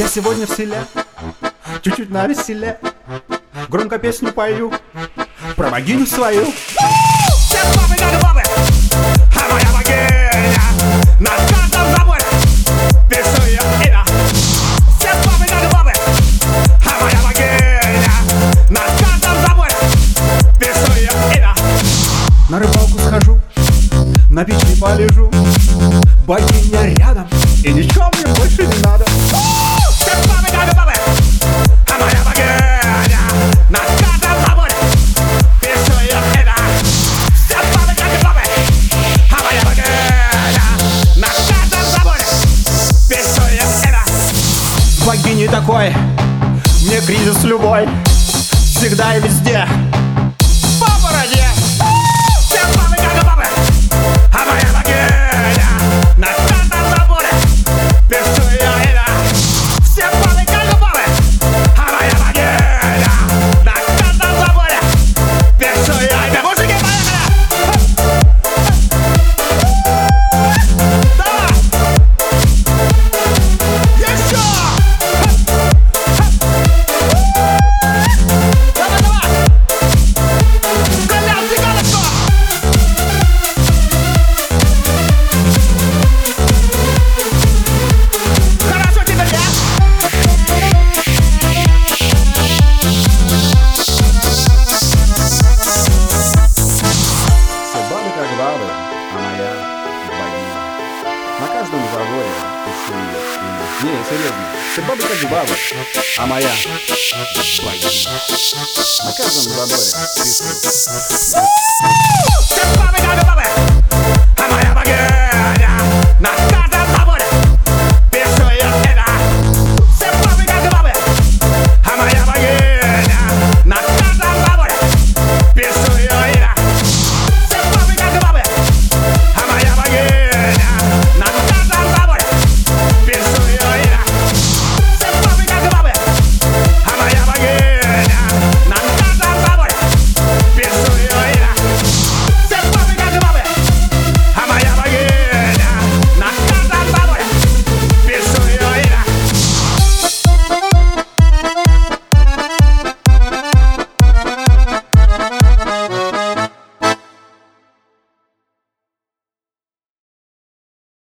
Я сегодня в селе, чуть-чуть на веселе, громко песню пою про богиню свою. Все бабы как бабы, а моя богиня на каждом заборе пишу ее имя. Все бабы как бабы, а моя богиня на каждом заборе пишу ее имя. На рыбалку схожу, на печи полежу, богиня рядом, и ничего мне больше не надо. Все бабы как бабы, а моя богиня на каждом заборе пишу ее имя. Все бабы как бабы, а моя богиня на каждом заборе пишу ее имя. Богини такой, мне кризис любой, всегда и везде. По бороде. Все бабы как бабы, а моя богиня на каждом заборе пишу ее имя. Все бабы как бабы, а моя богиня на каждом заборе пишу ее имя. Мужики, поехали! Давай! Еще! Давай, давай! Колян, цыганочку! Хорошо теперь, да? Все бабы как бабы, а моя богиня. На каждом заборе пишу ее имя. Не, серьезно. Все бабы как бабы, а моя богиня. На каждом заборе пишу. Все бабы как бабы,